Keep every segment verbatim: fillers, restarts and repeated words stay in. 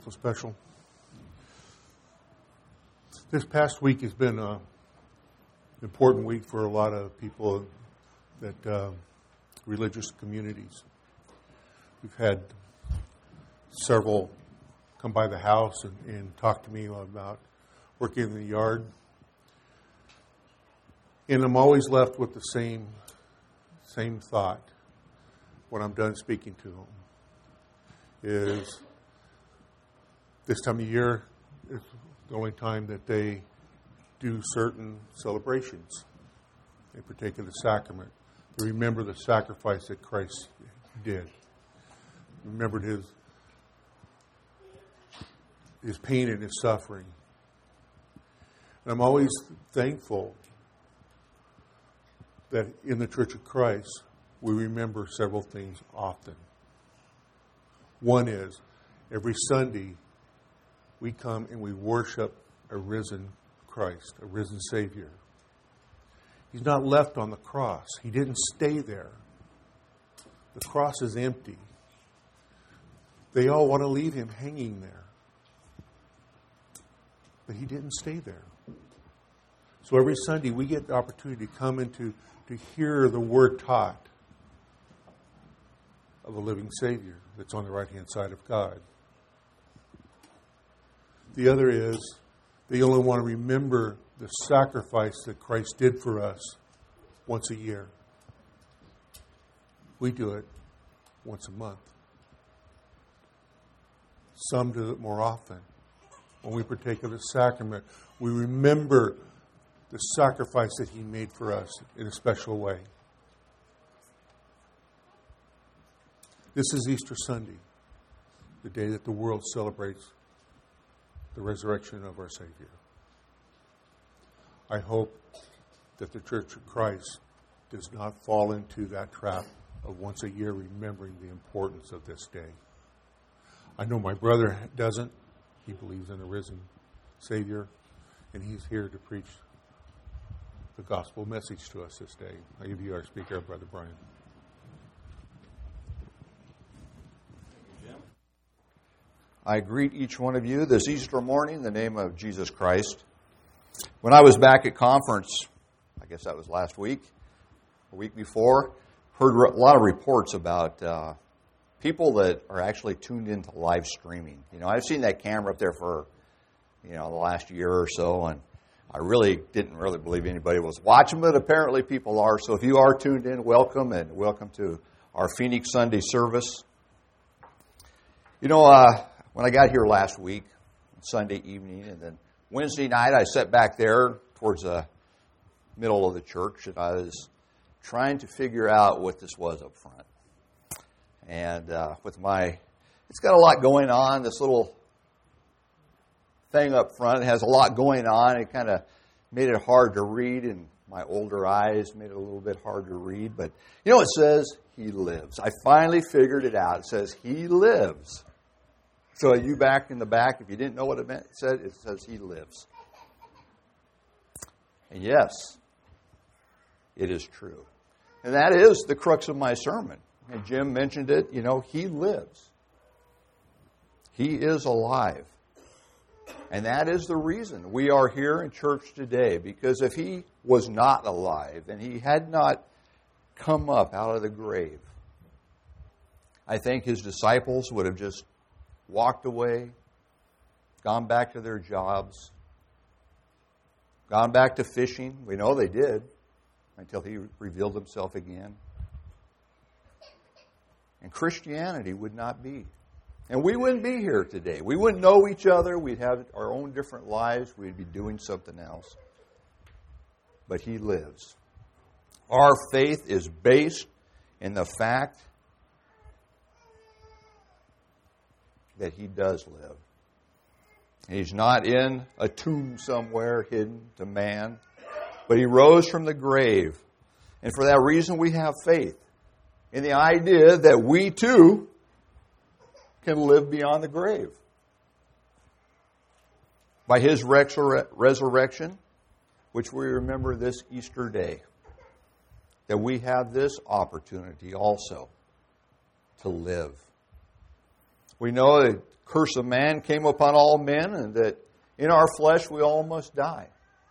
So special. This past week has been an important week for a lot of people that uh, religious communities. We've had several come by the house and, and talk to me about working in the yard. And I'm always left with the same same thought when I'm done speaking to them is this time of year is the only time that they do certain celebrations. They partake of the sacrament. They remember the sacrifice that Christ did. Remembered his his pain and his suffering. And I'm always thankful that in the Church of Christ, we remember several things often. One is, every Sunday, we come and we worship a risen Christ, a risen Savior. He's not left on the cross. He didn't stay there. The cross is empty. They all want to leave him hanging there. But he didn't stay there. So every Sunday we get the opportunity to come into to hear the word taught of a living Savior that's on the right-hand side of God. The other is, they only want to remember the sacrifice that Christ did for us once a year. We do it once a month. Some do it more often. When we partake of the sacrament, we remember the sacrifice that he made for us in a special way. This is Easter Sunday, the day that the world celebrates the resurrection of our Savior. I hope that the Church of Christ does not fall into that trap of once a year remembering the importance of this day. I know my brother doesn't. He believes in a risen Savior, and he's here to preach the gospel message to us this day. I give you our speaker, Brother Brian. I greet each one of you this Easter morning in the name of Jesus Christ. When I was back at conference, I guess that was last week, a week before, heard a lot of reports about uh, people that are actually tuned into live streaming. You know, I've seen that camera up there for, you know, the last year or so, and I really didn't really believe anybody was watching, but apparently people are. So if you are tuned in, welcome, and welcome to our Phoenix Sunday service. You know, uh, when I got here last week, Sunday evening, and then Wednesday night, I sat back there towards the middle of the church, and I was trying to figure out what this was up front. And uh, with my, it's got a lot going on, this little thing up front. It has a lot going on. It kind of made it hard to read, and my older eyes made it a little bit hard to read. But, you know, it says, He lives. I finally figured it out. It says, He lives. So you back in the back, if you didn't know what it meant, it said, it says He lives. And yes, it is true. And that is the crux of my sermon. And Jim mentioned it, you know, He lives. He is alive. And that is the reason we are here in church today. Because if He was not alive and He had not come up out of the grave, I think His disciples would have just walked away, gone back to their jobs, gone back to fishing. We know they did until He revealed Himself again. And Christianity would not be. And we wouldn't be here today. We wouldn't know each other. We'd have our own different lives. We'd be doing something else. But He lives. Our faith is based in the fact that He does live. He's not in a tomb somewhere hidden to man, but He rose from the grave. And for that reason, we have faith in the idea that we too can live beyond the grave. By His resurrection, which we remember this Easter day, that we have this opportunity also to live. We know that curse of man came upon all men, and that in our flesh we all must die.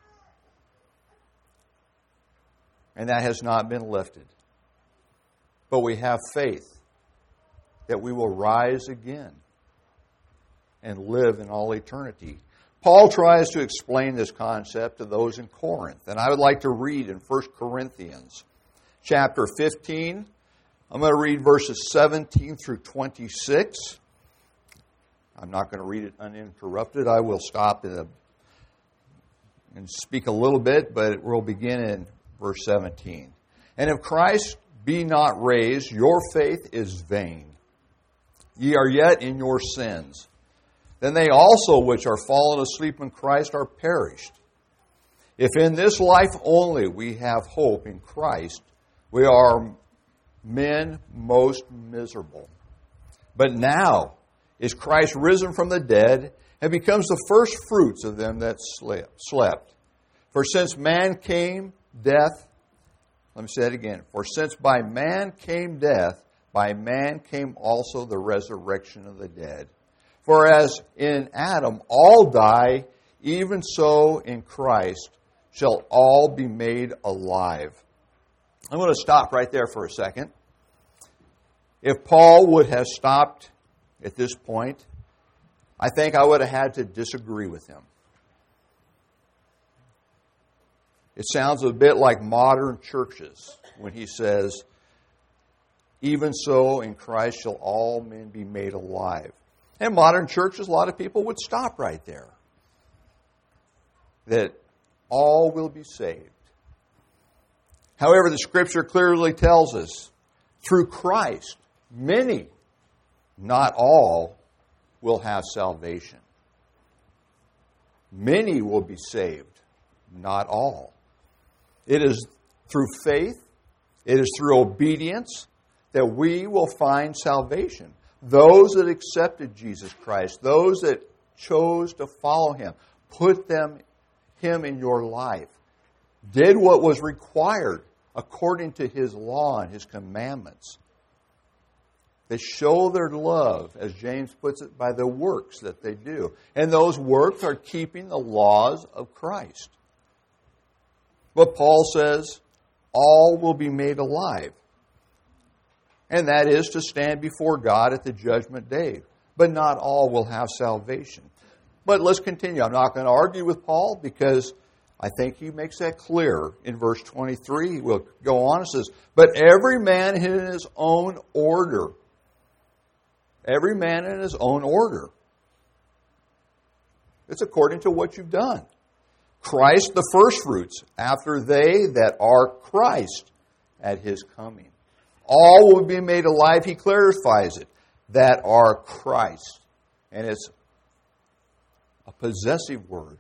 And that has not been lifted. But we have faith that we will rise again and live in all eternity. Paul tries to explain this concept to those in Corinth. And I would like to read in First Corinthians chapter fifteen. I'm going to read verses seventeen through twenty-six. I'm not going to read it uninterrupted. I will stop in a, and speak a little bit, but we'll begin in verse seventeen. And if Christ be not raised, your faith is vain. Ye are yet in your sins. Then they also which are fallen asleep in Christ are perished. If in this life only we have hope in Christ, we are men most miserable. But now is Christ risen from the dead, and becomes the first fruits of them that slept. For since man came, death, let me say it again. For since by man came death, by man came also the resurrection of the dead. For as in Adam all die, even so in Christ shall all be made alive. I'm going to stop right there for a second. If Paul would have stopped at this point, I think I would have had to disagree with him. It sounds a bit like modern churches when he says, even so in Christ shall all men be made alive. In modern churches, a lot of people would stop right there. That all will be saved. However, the Scripture clearly tells us, through Christ, many, not all, will have salvation. Many will be saved, not all. It is through faith, it is through obedience that we will find salvation. Those that accepted Jesus Christ, those that chose to follow Him, put them, Him in your life, did what was required according to His law and His commandments. They show their love, as James puts it, by the works that they do. And those works are keeping the laws of Christ. But Paul says, all will be made alive. And that is to stand before God at the judgment day. But not all will have salvation. But let's continue. I'm not going to argue with Paul because I think he makes that clear in verse twenty-three. He will go on and says, but every man in his own order. Every man in his own order. It's according to what you've done. Christ the firstfruits, after they that are Christ at His coming. All will be made alive, he clarifies it, that are Christ. And it's a possessive word.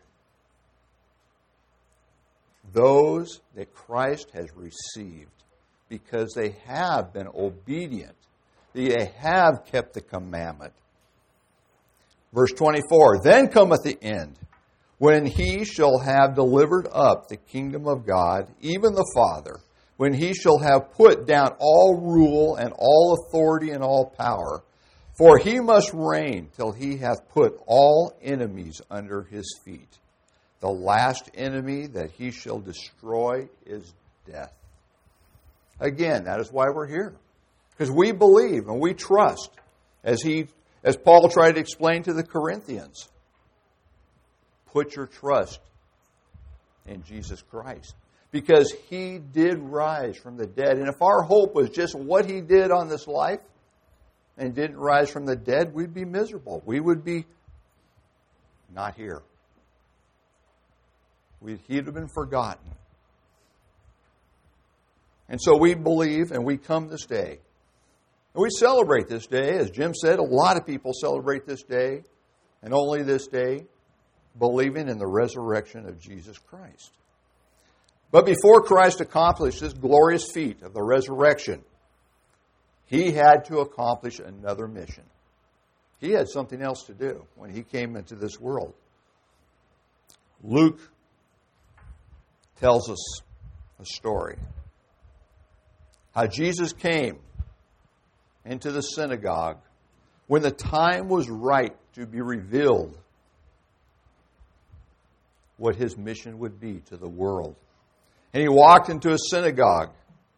Those that Christ has received because they have been obedient. They have kept the commandment. Verse twenty-four, then cometh the end, when he shall have delivered up the kingdom of God, even the Father, when he shall have put down all rule and all authority and all power. For he must reign till he hath put all enemies under his feet. The last enemy that he shall destroy is death. Again, that is why we're here. Because we believe and we trust, as he, as Paul tried to explain to the Corinthians. Put your trust in Jesus Christ. Because He did rise from the dead. And if our hope was just what He did on this life and didn't rise from the dead, we'd be miserable. We would be not here. We'd, he'd have been forgotten. And so we believe and we come this day. And we celebrate this day. As Jim said, a lot of people celebrate this day. And only this day, believing in the resurrection of Jesus Christ. But before Christ accomplished this glorious feat of the resurrection, He had to accomplish another mission. He had something else to do when He came into this world. Luke tells us a story. How Jesus came into the synagogue when the time was right to be revealed what his mission would be to the world. And he walked into a synagogue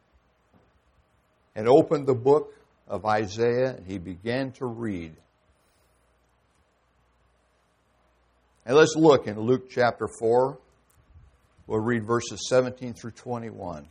and opened the book of Isaiah, and he began to read. And let's look in Luke chapter four. We'll read verses seventeen through twenty-one. It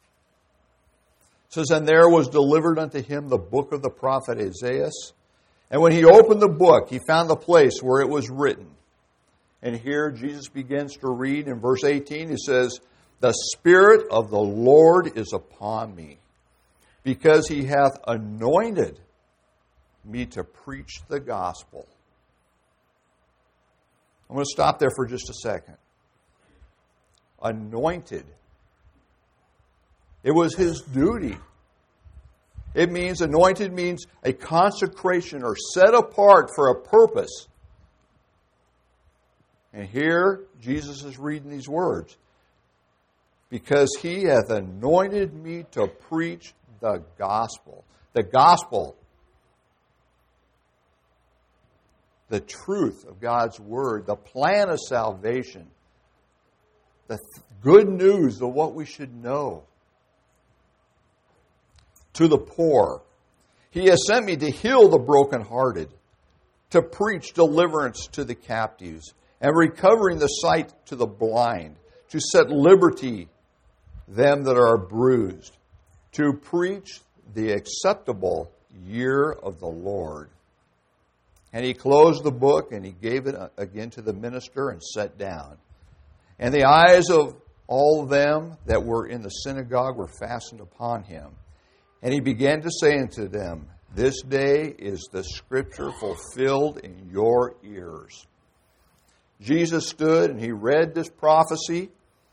says, "And there was delivered unto him the book of the prophet Isaiah. And when he opened the book, he found the place where it was written." And here Jesus begins to read in verse eighteen. He says, "The Spirit of the Lord is upon me, because he hath anointed me to preach the gospel." I'm going to stop there for just a second. Anointed. It was his duty. It means, anointed means a consecration or set apart for a purpose. And here, Jesus is reading these words. "Because he hath anointed me to preach the gospel." The gospel. The truth of God's word. The plan of salvation. The good news of what we should know. "To the poor. He has sent me to heal the brokenhearted, to preach deliverance to the captives, and recovering the sight to the blind, to set liberty them that are bruised, to preach the acceptable year of the Lord." And he closed the book, and he gave it again to the minister, and sat down. And the eyes of all them that were in the synagogue were fastened upon him. And he began to say unto them, "This day is the scripture fulfilled in your ears." Jesus stood and he read this prophecy,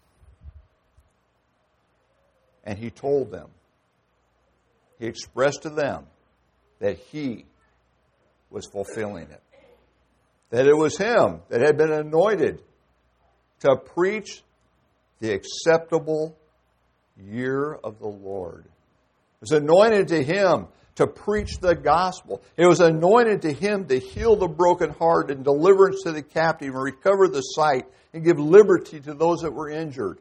and he told them, he expressed to them that he was fulfilling it. That it was him that had been anointed to preach the acceptable year of the Lord. It was anointed to him to preach the gospel. It was anointed to him to heal the brokenhearted and deliverance to the captive and recover the sight and give liberty to those that were injured.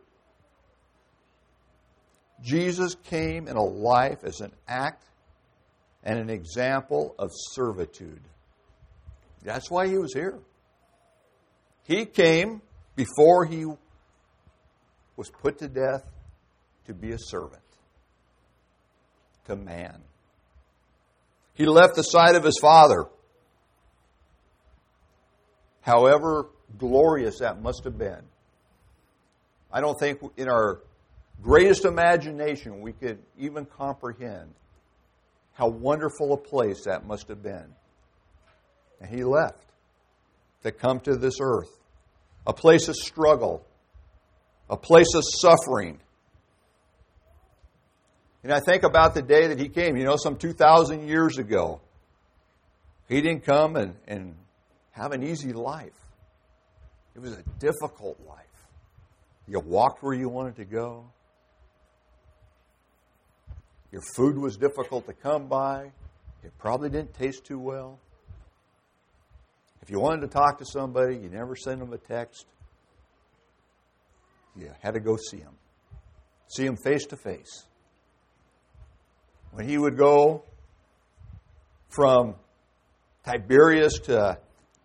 Jesus came in a life as an act and an example of servitude. That's why he was here. He came before he was put to death to be a servant to man. He left the side of his Father. However glorious that must have been. I don't think in our greatest imagination we could even comprehend how wonderful a place that must have been. And he left to come to this earth. A place of struggle. A place of suffering. And I think about the day that he came, you know, some two thousand years ago. He didn't come and, and have an easy life. It was a difficult life. You walked where you wanted to go. Your food was difficult to come by. It probably didn't taste too well. If you wanted to talk to somebody, you never sent them a text. You had to go see them. See them face to face. When he would go from Tiberias to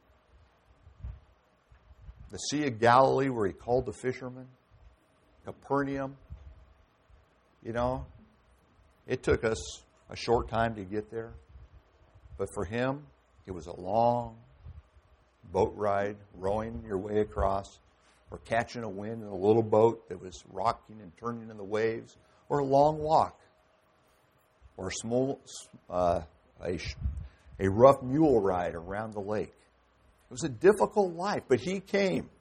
the Sea of Galilee where he called the fishermen, Capernaum, you know, it took us a short time to get there. But for him, it was a long boat ride, rowing your way across, or catching a wind in a little boat that was rocking and turning in the waves, or a long walk. Or a small, uh, a, a rough mule ride around the lake. It was a difficult life, but he came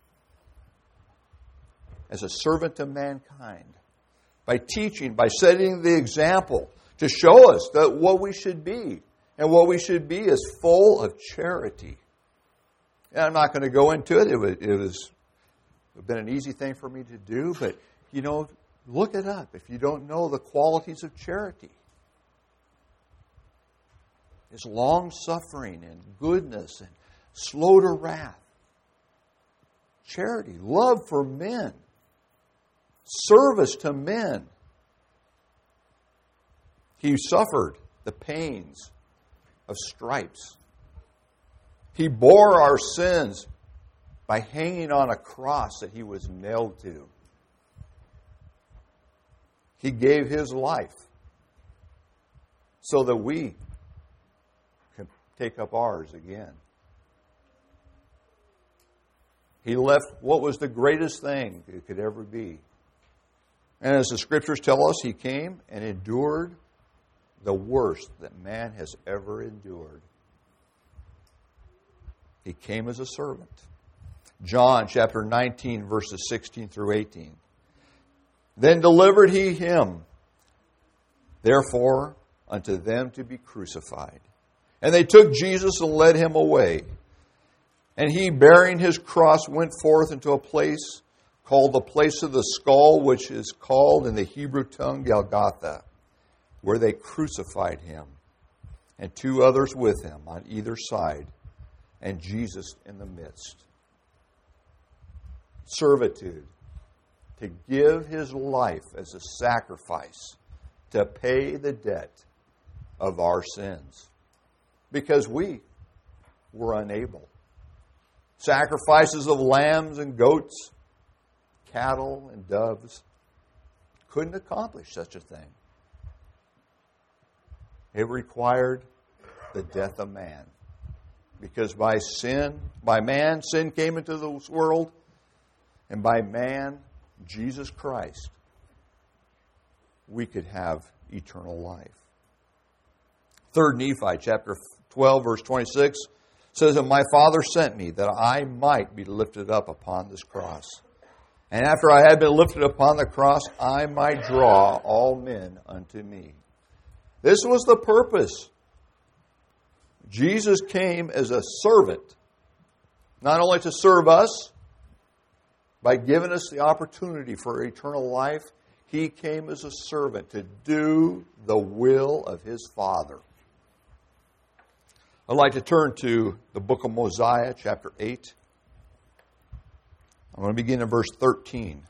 as a servant to mankind by teaching, by setting the example to show us that what we should be. And what we should be is full of charity. And I'm not going to go into it. It was, it was it been an easy thing for me to do, but, you know, look it up if you don't know the qualities of charity. It's long-suffering and goodness and slow to wrath, charity, love for men, service to men. He suffered the pains of stripes. He bore our sins by hanging on a cross that he was nailed to. He gave his life so that we could take up ours again. He left what was the greatest thing it could ever be. And as the Scriptures tell us, he came and endured the worst that man has ever endured. He came as a servant. John chapter nineteen, verses sixteen through eighteen. Then delivered he him, therefore, unto them to be crucified. And they took Jesus and led him away. And he, bearing his cross, went forth into a place called the place of the skull, which is called in the Hebrew tongue Golgotha, where they crucified him, and two others with him on either side, and Jesus in the midst. Servitude, to give his life as a sacrifice to pay the debt of our sins, because we were unable. Sacrifices of lambs and goats, cattle and doves couldn't accomplish such a thing. It required the death of man. Because by sin, by man, sin came into this world, and by man, Jesus Christ, we could have eternal life. Third Nephi chapter twelve, verse twenty-six says that my Father sent me that I might be lifted up upon this cross. And after I had been lifted upon the cross, I might draw all men unto me. This was the purpose. Jesus came as a servant, not only to serve us, by giving us the opportunity for eternal life, he came as a servant to do the will of his Father. I'd like to turn to the book of Mosiah, chapter eight. I'm going to begin in verse thirteen.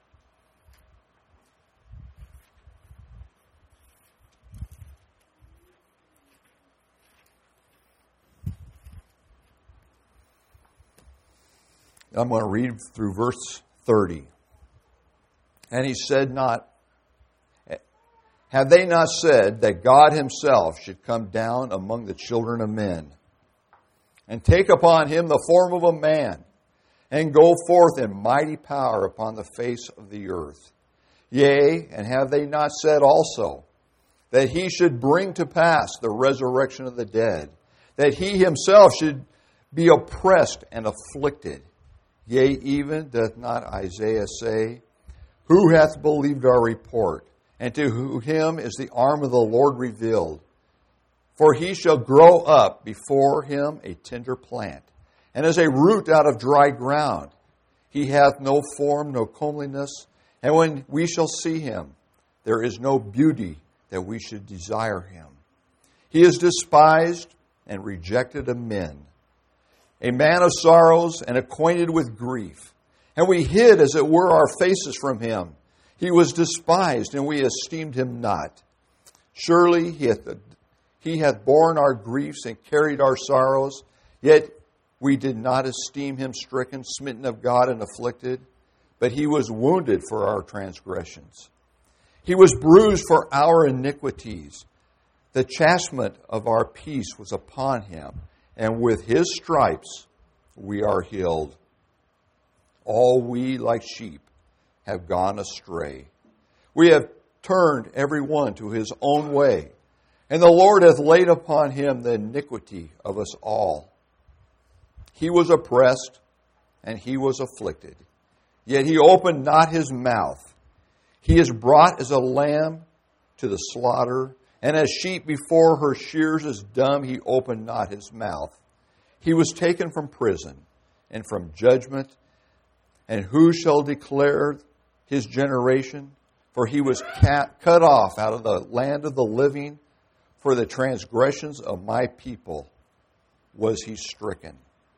I'm going to read through verse thirty. And he said not, have they not said that God himself should come down among the children of men, and take upon him the form of a man, and go forth in mighty power upon the face of the earth? Yea, and have they not said also that he should bring to pass the resurrection of the dead, that he himself should be oppressed and afflicted? Yea, even doth not Isaiah say, who hath believed our report? And to him is the arm of the Lord revealed. For he shall grow up before him a tender plant, and as a root out of dry ground. He hath no form, no comeliness, and when we shall see him, there is no beauty that we should desire him. He is despised and rejected of men, a man of sorrows and acquainted with grief. And we hid, as it were, our faces from him. He was despised, and we esteemed him not. Surely he hath, he hath borne our griefs and carried our sorrows, yet we did not esteem him stricken, smitten of God, and afflicted. But he was wounded for our transgressions. He was bruised for our iniquities. The chastisement of our peace was upon him, and with his stripes we are healed. All we like sheep have gone astray. We have turned every one to his own way, and the Lord hath laid upon him the iniquity of us all. He was oppressed, and he was afflicted, yet he opened not his mouth. He is brought as a lamb to the slaughter, and as sheep before her shears is dumb, he opened not his mouth. He was taken from prison and from judgment, and who shall declare his generation? For he was cut off out of the land of the living. For the transgressions of my people was he stricken.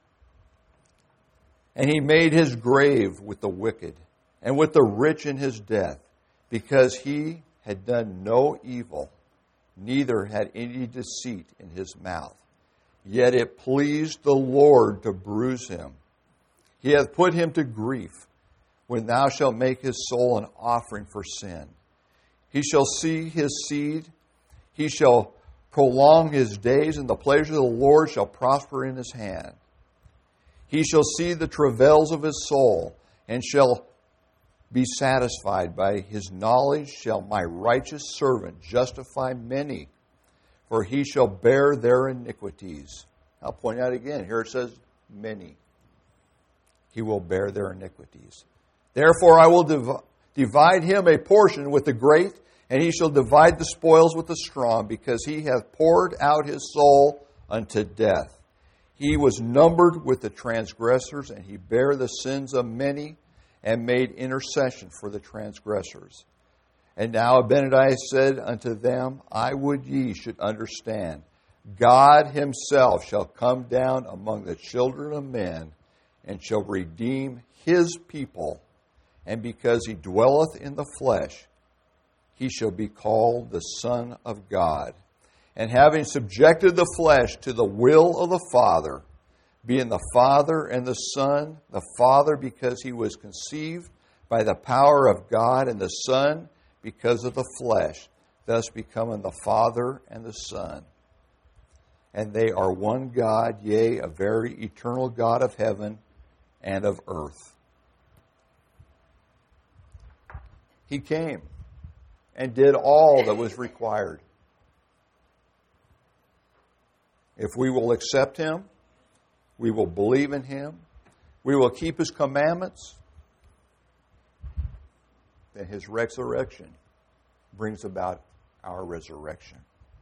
And he made his grave with the wicked, and with the rich in his death, because he had done no evil, neither had any deceit in his mouth. Yet it pleased the Lord to bruise him. He hath put him to grief, when thou shalt make his soul an offering for sin. He shall see his seed, he shall prolong his days, and the pleasure of the Lord shall prosper in his hand. He shall see the travails of his soul, and shall be satisfied. By his knowledge shall my righteous servant justify many, for he shall bear their iniquities. I'll point out again, here it says many. He will bear their iniquities. Therefore I will div- divide him a portion with the great, and he shall divide the spoils with the strong, because he hath poured out his soul unto death. He was numbered with the transgressors, and he bare the sins of many, and made intercession for the transgressors. And now Abinadi said unto them, I would ye should understand. God himself shall come down among the children of men, and shall redeem his people. And because he dwelleth in the flesh, he shall be called the Son of God. And having subjected the flesh to the will of the Father, being the Father and the Son, the Father because he was conceived by the power of God, and the Son because of the flesh, thus becoming the Father and the Son. And they are one God, yea, a very eternal God of heaven and of earth. He came and did all that was required. If we will accept him, we will believe in him, we will keep his commandments, then his resurrection brings about our resurrection.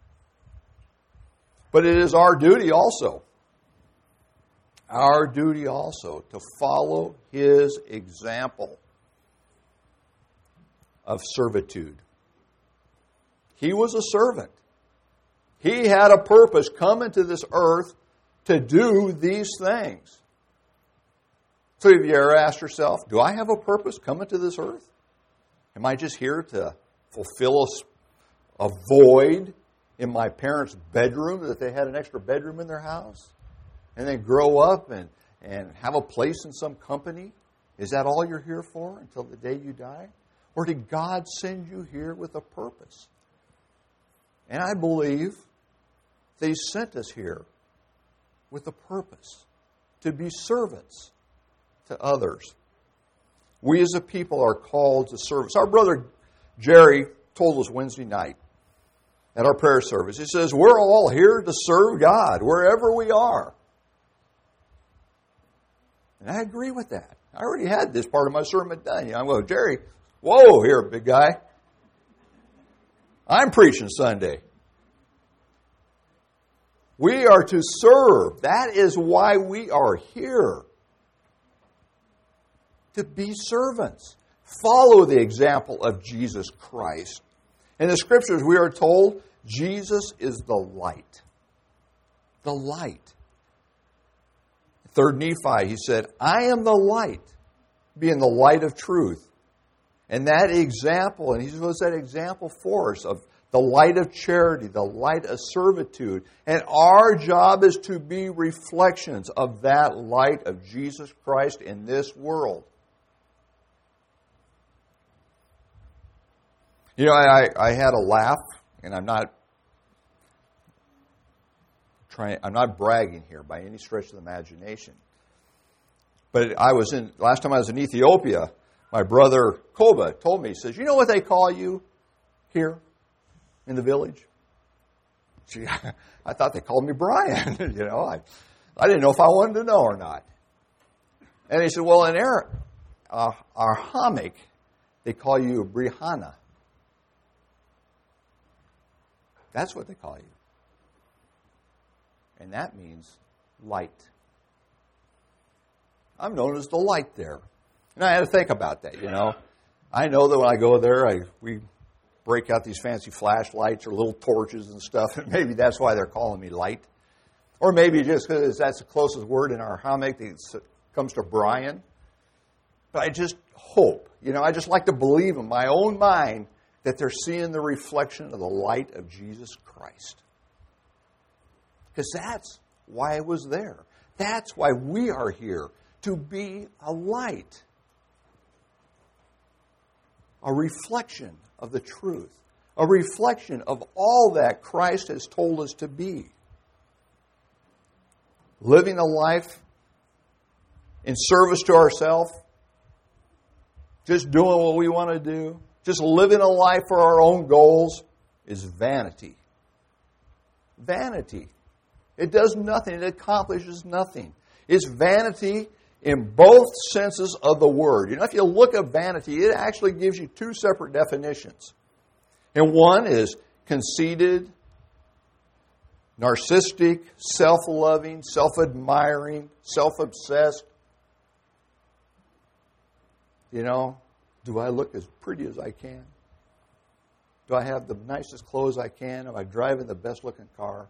But it is our duty also, our duty also to follow his example of servitude. He was a servant. He had a purpose coming to this earth to do these things. So have you ever asked yourself, do I have a purpose coming to this earth? Am I just here to fulfill a, a void in my parents' bedroom, that they had an extra bedroom in their house? And then grow up and, and have a place in some company? Is that all you're here for until the day you die? Or did God send you here with a purpose? And I believe they sent us here with a purpose, to be servants to others. We as a people are called to service. Our brother Jerry told us Wednesday night at our prayer service, he says, we're all here to serve God wherever we are. And I agree with that. I already had this part of my sermon done. I'm going, Jerry, whoa here, big guy. I'm preaching Sunday. We are to serve. That is why we are here. To be servants. Follow the example of Jesus Christ. In the Scriptures we are told Jesus is the light. The light. Third Nephi, he said, I am the light, being the light of truth. And that example, and he was that example for us of the light of charity, the light of servitude. And our job is to be reflections of that light of Jesus Christ in this world. You know, I, I had a laugh, and I'm not trying, I'm not bragging here by any stretch of the imagination. But I was in, last time I was in Ethiopia, my brother Koba told me, he says, you know what they call you here in the village? Gee, I thought they called me Brian. you know, I, I didn't know if I wanted to know or not. And he said, well, in Ar- uh, Aramaic, they call you Brihana. That's what they call you. And that means light. I'm known as the light there. And I had to think about that, you know. I know that when I go there, I we break out these fancy flashlights or little torches and stuff, and maybe that's why they're calling me light. Or maybe just because that's the closest word in our Aramaic, they comes to Brian. But I just hope, you know, I just like to believe in my own mind that they're seeing the reflection of the light of Jesus Christ. Because that's why I was there. That's why we are here, to be a light. A reflection of the truth. A reflection of all that Christ has told us to be. Living a life in service to ourselves, just doing what we want to do, just living a life for our own goals is vanity. Vanity. It does nothing. It accomplishes nothing. It's vanity in both senses of the word. You know, if you look at vanity, it actually gives you two separate definitions. And one is conceited, narcissistic, self-loving, self-admiring, self-obsessed. You know, do I look as pretty as I can? Do I have the nicest clothes I can? Am I driving the best-looking car?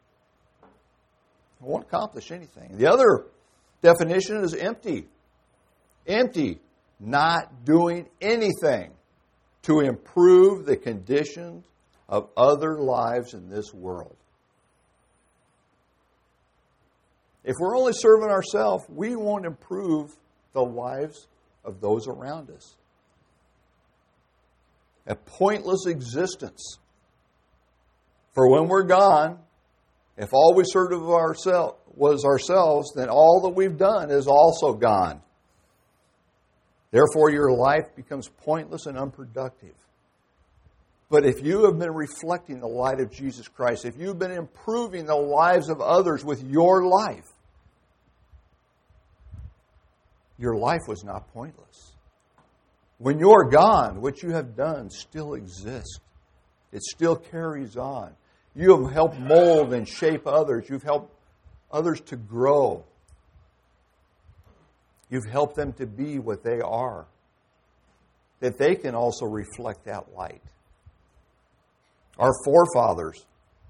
I won't accomplish anything. The other definition is empty. Empty, not doing anything to improve the conditions of other lives in this world. If we're only serving ourselves, we won't improve the lives of those around us. A pointless existence. For when we're gone, if all we served of ourselves was ourselves, then all that we've done is also gone. Therefore, your life becomes pointless and unproductive. But if you have been reflecting the light of Jesus Christ, if you've been improving the lives of others with your life, your life was not pointless. When you're gone, what you have done still exists. It still carries on. You have helped mold and shape others. You've helped others to grow. You've helped them to be what they are, that they can also reflect that light. Our forefathers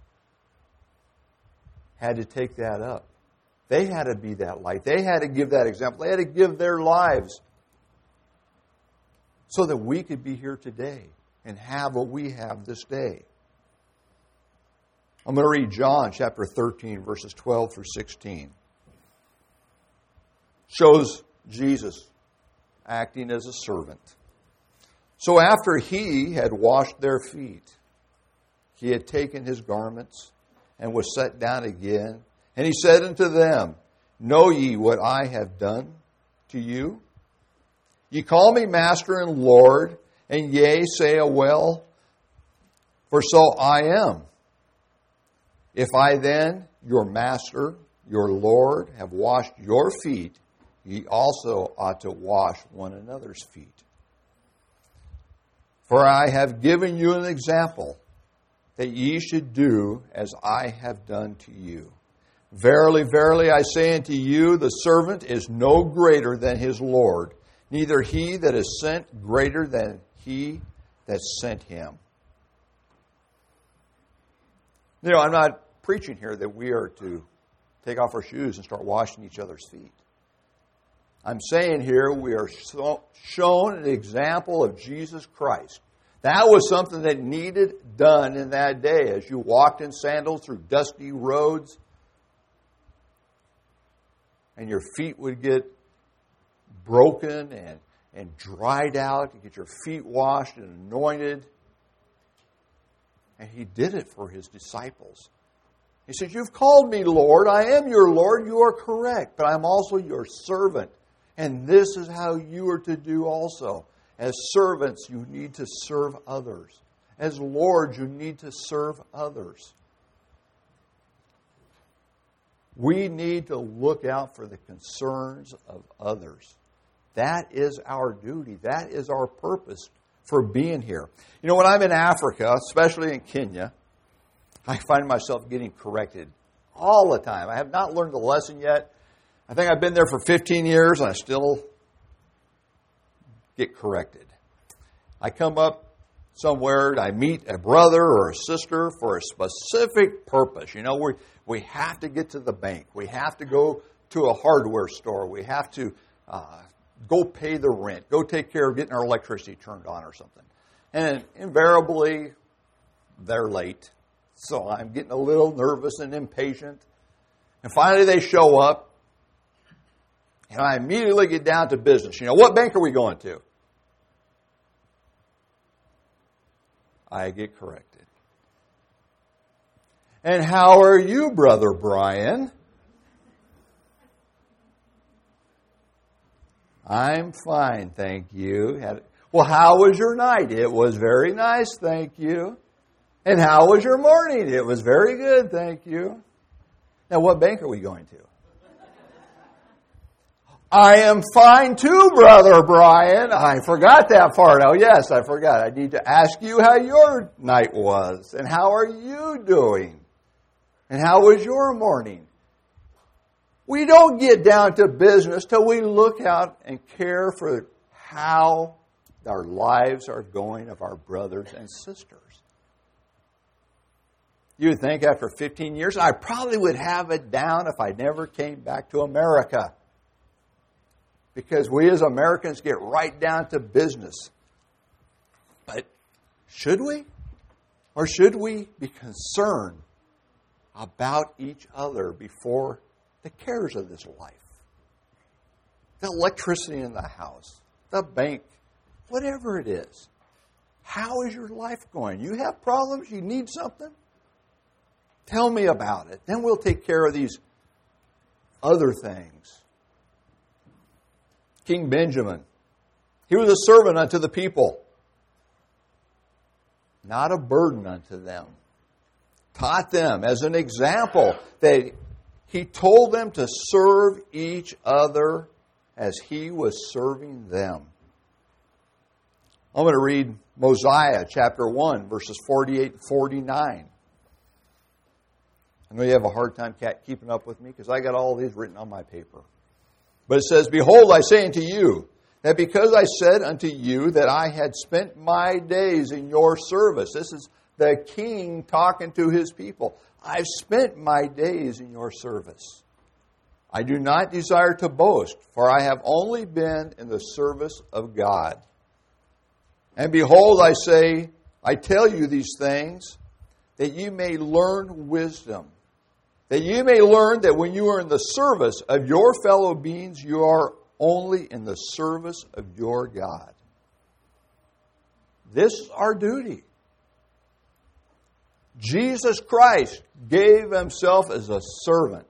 had to take that up. They had to be that light. They had to give that example. They had to give their lives so that we could be here today and have what we have this day. I'm going to read John chapter thirteen, verses twelve through sixteen. Shows Jesus acting as a servant. So after he had washed their feet, he had taken his garments and was set down again. And he said unto them, Know ye what I have done to you? Ye call me Master and Lord, and yea, say a well, for so I am. If I then, your Master, your Lord, have washed your feet, ye also ought to wash one another's feet. For I have given you an example, that ye should do as I have done to you. Verily, verily, I say unto you, the servant is no greater than his Lord, neither he that is sent greater than he that sent him. You know, I'm not preaching here that we are to take off our shoes and start washing each other's feet. I'm saying here we are so, shown an example of Jesus Christ. That was something that needed done in that day as you walked in sandals through dusty roads and your feet would get broken and, and dried out. You get your feet washed and anointed. And he did it for his disciples. He said, You've called me Lord. I am your Lord. You are correct. But I'm also your servant. And this is how you are to do also. As servants, you need to serve others. As lords, you need to serve others. We need to look out for the concerns of others. That is our duty. That is our purpose for being here. You know, when I'm in Africa, especially in Kenya, I find myself getting corrected all the time. I have not learned the lesson yet. I think I've been there for fifteen years and I still get corrected. I come up somewhere, I meet a brother or a sister for a specific purpose. You know, we we have to get to the bank. We have to go to a hardware store. We have to uh, go pay the rent, go take care of getting our electricity turned on or something. And invariably, they're late. So I'm getting a little nervous and impatient. And finally they show up. And I immediately get down to business. You know, what bank are we going to? I get corrected. And how are you, Brother Brian? I'm fine, thank you. Had, well, how was your night? It was very nice, thank you. And how was your morning? It was very good, thank you. Now, what bank are we going to? I am fine too, Brother Brian. I forgot that part. Oh, yes, I forgot. I need to ask you how your night was. And how are you doing? And how was your morning? We don't get down to business till we look out and care for how our lives are going of our brothers and sisters. You would think after fifteen years, I probably would have it down if I never came back to America. Because we as Americans get right down to business. But should we? Or should we be concerned about each other before the cares of this life? The electricity in the house, the bank, whatever it is. How is your life going? You have problems? You need something? Tell me about it. Then we'll take care of these other things. King Benjamin, he was a servant unto the people, not a burden unto them. Taught them as an example that he told them to serve each other as he was serving them. I'm going to read Mosiah chapter one, verses forty-eight and forty-nine. I know you have a hard time keeping up with me because I got all these written on my paper. But it says, Behold, I say unto you, that because I said unto you that I had spent my days in your service. This is the king talking to his people. I've spent my days in your service. I do not desire to boast, for I have only been in the service of God. And behold, I say, I tell you these things, that you may learn wisdom. That you may learn that when you are in the service of your fellow beings, you are only in the service of your God. This is our duty. Jesus Christ gave himself as a servant.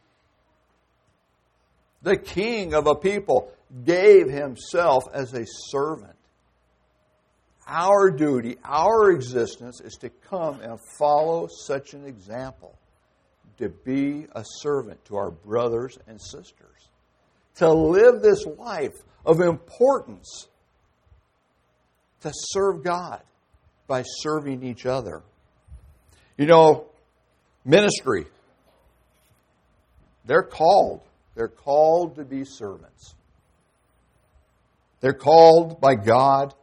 The king of a people gave himself as a servant. Our duty, our existence is to come and follow such an example. To be a servant to our brothers and sisters. To live this life of importance. To serve God by serving each other. You know, ministry, they're called. They're called to be servants. They're called by God.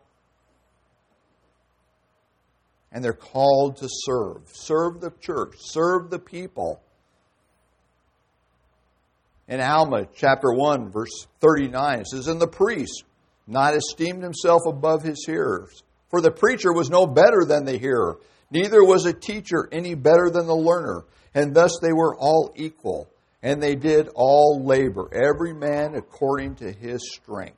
And they're called to serve. Serve the church. Serve the people. In Alma, chapter one, verse thirty-nine, it says, And the priest not esteemed himself above his hearers. For the preacher was no better than the hearer. Neither was a teacher any better than the learner. And thus they were all equal. And they did all labor, every man according to his strength.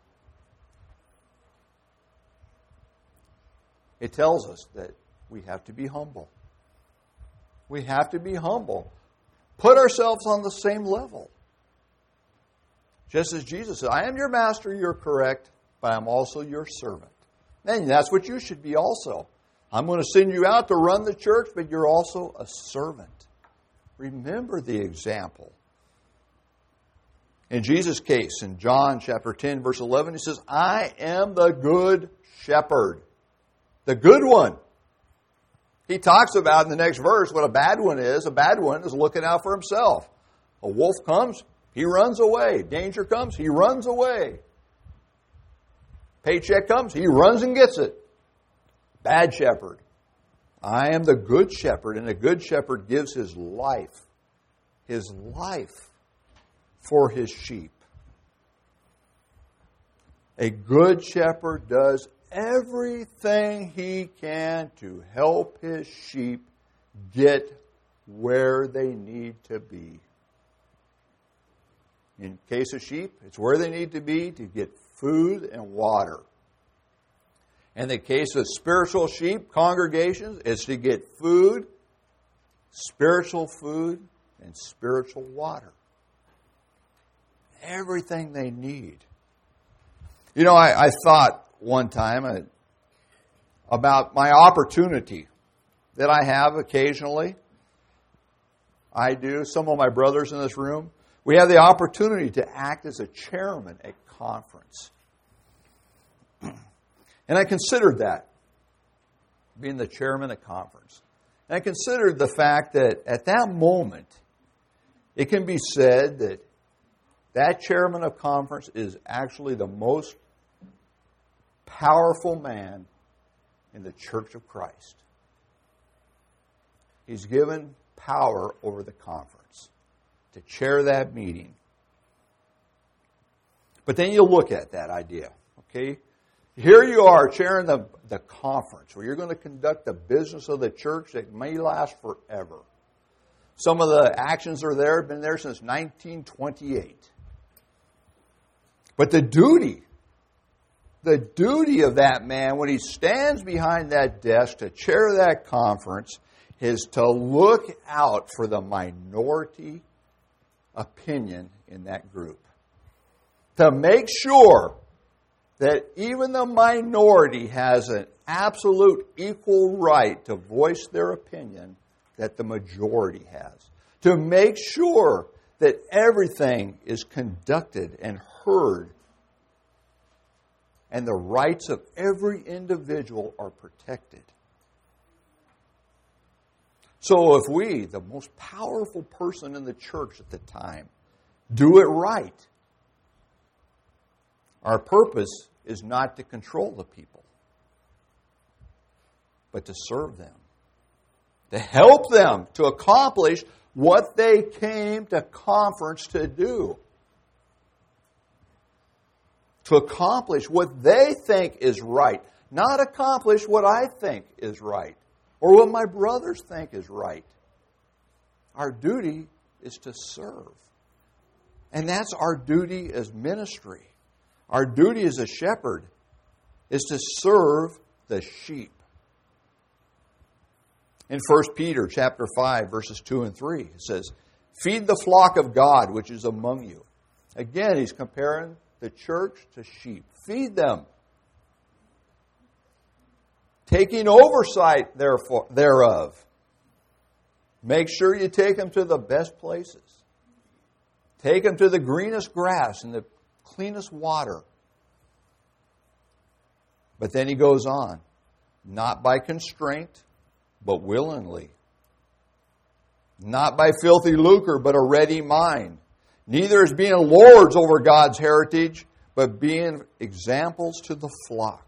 It tells us that we have to be humble. We have to be humble. Put ourselves on the same level. Just as Jesus said, I am your master, you're correct, but I'm also your servant. And that's what you should be also. I'm going to send you out to run the church, but you're also a servant. Remember the example. In Jesus' case, in John chapter ten, verse eleven, he says, I am the good shepherd. The good one. He talks about in the next verse what a bad one is. A bad one is looking out for himself. A wolf comes, he runs away. Danger comes, he runs away. Paycheck comes, he runs and gets it. Bad shepherd. I am the good shepherd, and the good shepherd gives his life. His life for his sheep. A good shepherd does everything he can to help his sheep get where they need to be. In case of sheep, it's where they need to be to get food and water. In the case of spiritual sheep congregations, it's to get food, spiritual food, and spiritual water. Everything they need. You know, I, I thought one time uh, about my opportunity that I have occasionally. I do. Some of my brothers in this room, we have the opportunity to act as a chairman at conference. And I considered that, being the chairman at conference. And I considered the fact that at that moment, it can be said that that chairman of conference is actually the most powerful man in the Church of Christ. He's given power over the conference to chair that meeting. But then you look at that idea, okay? Here you are chairing the, the conference where you're going to conduct the business of the church that may last forever. Some of the actions are there, have been there since nineteen twenty-eight. But the duty, the duty of that man when he stands behind that desk to chair that conference is to look out for the minority opinion in that group. To make sure that even the minority has an absolute equal right to voice their opinion that the majority has. To make sure that everything is conducted and heard and the rights of every individual are protected. So if we, the most powerful person in the church at the time, do it right, our purpose is not to control the people, but to serve them, to help them to accomplish what they came to conference to do, to accomplish what they think is right, not accomplish what I think is right or what my brothers think is right. Our duty is to serve. And that's our duty as ministry. Our duty as a shepherd is to serve the sheep. In First Peter chapter five, verses two and three, it says, "Feed the flock of God which is among you." Again, he's comparing the church to sheep. Feed them. Taking oversight therefore, thereof. Make sure you take them to the best places. Take them to the greenest grass and the cleanest water. But then he goes on, not by constraint, but willingly. Not by filthy lucre, but a ready mind. Neither as being lords over God's heritage, but being examples to the flock.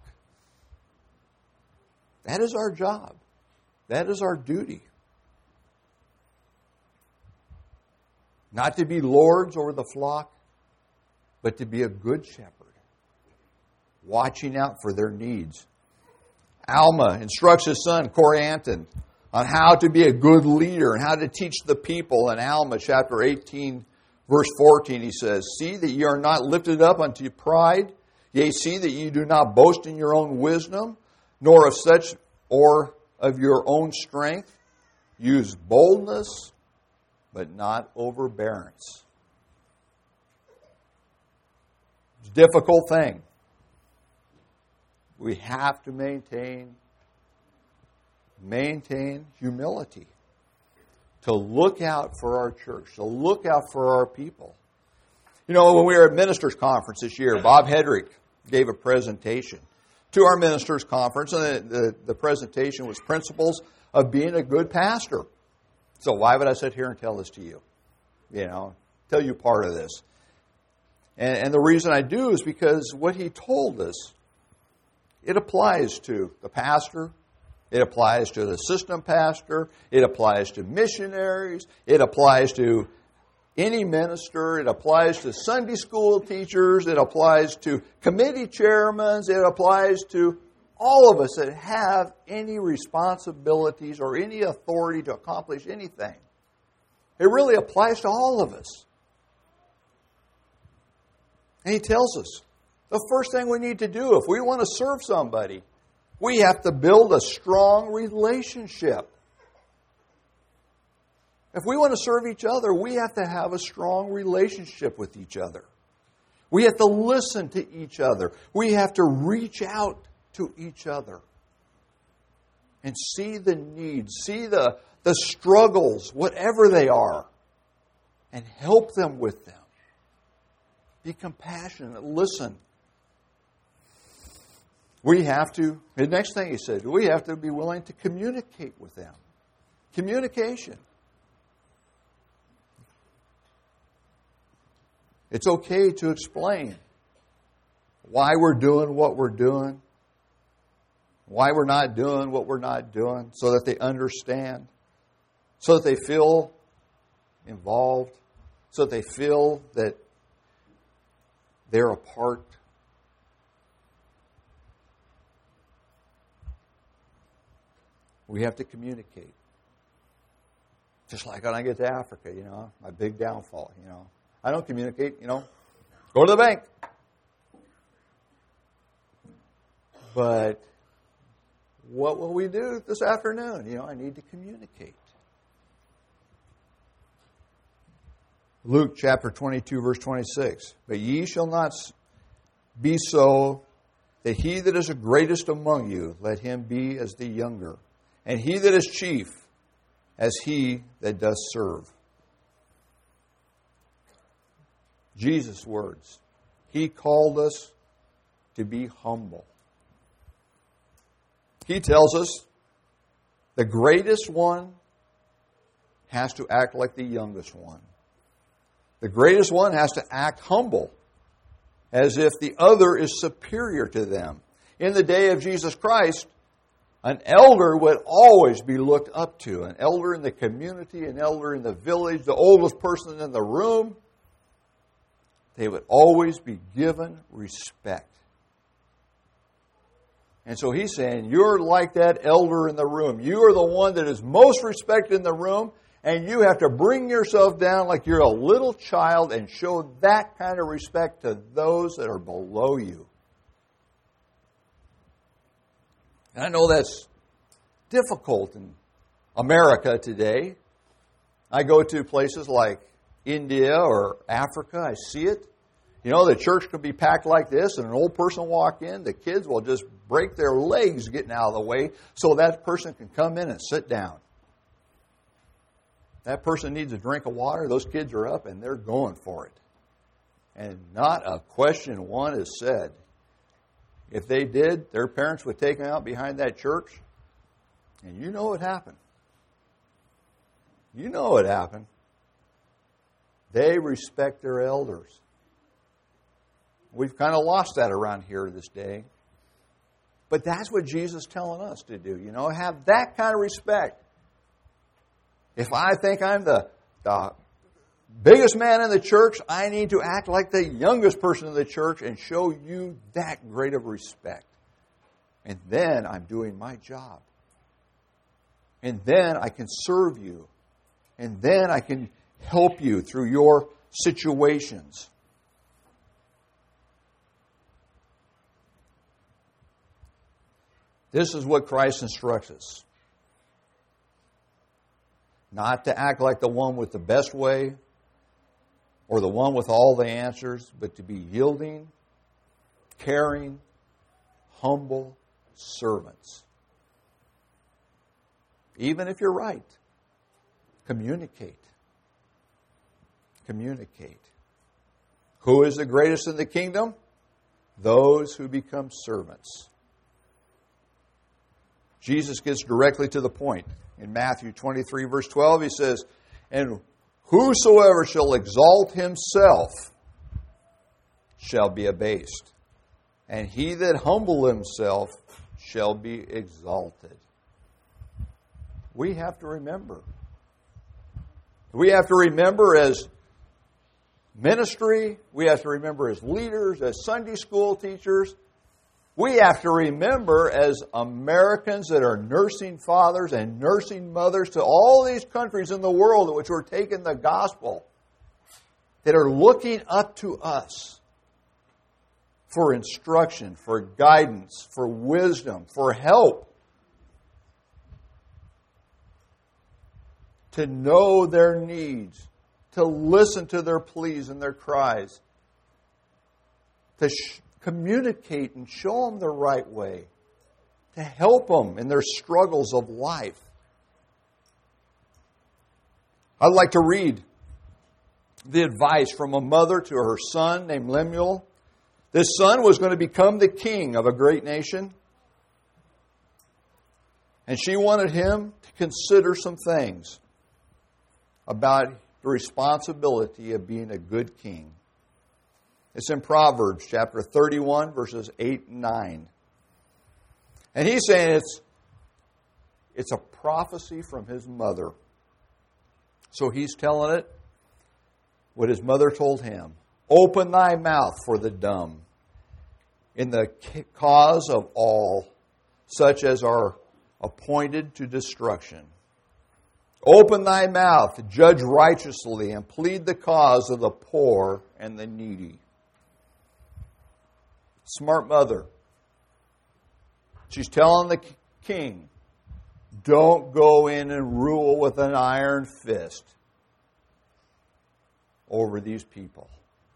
That is our job. That is our duty. Not to be lords over the flock, but to be a good shepherd, watching out for their needs. Alma instructs his son, Corianton, on how to be a good leader and how to teach the people. In Alma chapter eighteen, verse fourteen, he says, "See that ye are not lifted up unto pride, yea, see that ye do not boast in your own wisdom, nor of such or of your own strength. Use boldness, but not overbearance." It's a difficult thing. We have to maintain, maintain humility. To look out for our church, to look out for our people. You know, when we were at Ministers' Conference this year, Bob Hedrick gave a presentation to our Ministers' Conference, and the, the, the presentation was Principles of Being a Good Pastor. So why would I sit here and tell this to you? You know, tell you part of this. And, and the reason I do is because what he told us, it applies to the pastor, it applies to the assistant pastor, it applies to missionaries, it applies to any minister. It applies to Sunday school teachers. It applies to committee chairmen. It applies to all of us that have any responsibilities or any authority to accomplish anything. It really applies to all of us. And he tells us the first thing we need to do if we want to serve somebody, we have to build a strong relationship. If we want to serve each other, we have to have a strong relationship with each other. We have to listen to each other. We have to reach out to each other and see the needs, see the, the struggles, whatever they are, and help them with them. Be compassionate. Listen. We have to, the next thing he said, we have to be willing to communicate with them. Communication. It's okay to explain why we're doing what we're doing, why we're not doing what we're not doing, so that they understand, so that they feel involved, so that they feel that they're a part. We have to communicate. Just like when I get to Africa, you know, my big downfall, you know. I don't communicate, you know. Go to the bank. But what will we do this afternoon? You know, I need to communicate. Luke chapter twenty-two, verse twenty-six. But ye shall not be so that he that is the greatest among you, let him be as the younger, and he that is chief as he that does serve. Jesus' words. He called us to be humble. He tells us the greatest one has to act like the youngest one. The greatest one has to act humble, as if the other is superior to them. In the day of Jesus Christ, an elder would always be looked up to. An elder in the community, an elder in the village, the oldest person in the room. They would always be given respect. And so he's saying, you're like that elder in the room. You are the one that is most respected in the room, and you have to bring yourself down like you're a little child and show that kind of respect to those that are below you. And I know that's difficult in America today. I go to places like India or Africa, I see it. You know, the church could be packed like this, and an old person will walk in, the kids will just break their legs getting out of the way so that person can come in and sit down. That person needs a drink of water, those kids are up and they're going for it. And not a question one is said. If they did, their parents would take them out behind that church, and you know what happened. You know what happened. They respect their elders. We've kind of lost that around here this day. But that's what Jesus is telling us to do. You know, have that kind of respect. If I think I'm the, the biggest man in the church, I need to act like the youngest person in the church and show you that great of respect. And then I'm doing my job. And then I can serve you. And then I can help you through your situations. This is what Christ instructs us. Not to act like the one with the best way or the one with all the answers, but to be yielding, caring, humble servants. Even if you're right, communicate. Communicate. Who is the greatest in the kingdom? Those who become servants. Jesus gets directly to the point. In Matthew twenty-three, verse twelve, he says, and whosoever shall exalt himself shall be abased, and he that humble himself shall be exalted. We have to remember. We have to remember as ministry. We have to remember as leaders, as Sunday school teachers. We have to remember as Americans that are nursing fathers and nursing mothers to all these countries in the world which are taking the gospel, that are looking up to us for instruction, for guidance, for wisdom, for help. To know their needs, to listen to their pleas and their cries, to sh- communicate and show them the right way, to help them in their struggles of life. I'd like to read the advice from a mother to her son named Lemuel. This son was going to become the king of a great nation. And she wanted him to consider some things about the responsibility of being a good king. It's in Proverbs chapter thirty-one, verses eight and nine. And he's saying it's, it's a prophecy from his mother. So he's telling it what his mother told him. Open thy mouth for the dumb, in the cause of all, such as are appointed to destruction. Open thy mouth, judge righteously, and plead the cause of the poor and the needy. Smart mother. She's telling the king, don't go in and rule with an iron fist over these people.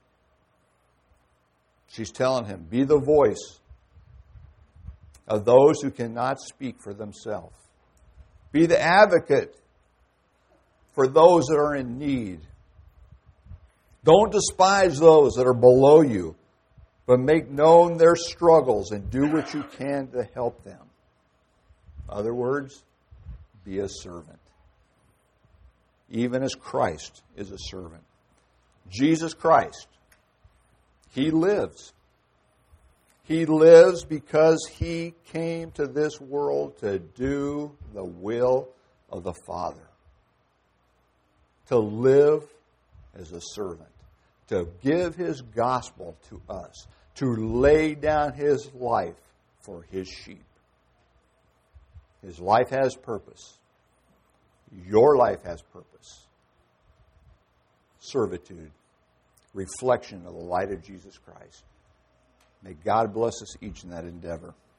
She's telling him, be the voice of those who cannot speak for themselves. Be the advocate for those that are in need. Don't despise those that are below you, but make known their struggles and do what you can to help them. In other words, be a servant. Even as Christ is a servant. Jesus Christ, He lives. He lives because He came to this world to do the will of the Father. To live as a servant. To give His gospel to us. To lay down His life for His sheep. His life has purpose. Your life has purpose. Servitude. Reflection of the light of Jesus Christ. May God bless us each in that endeavor.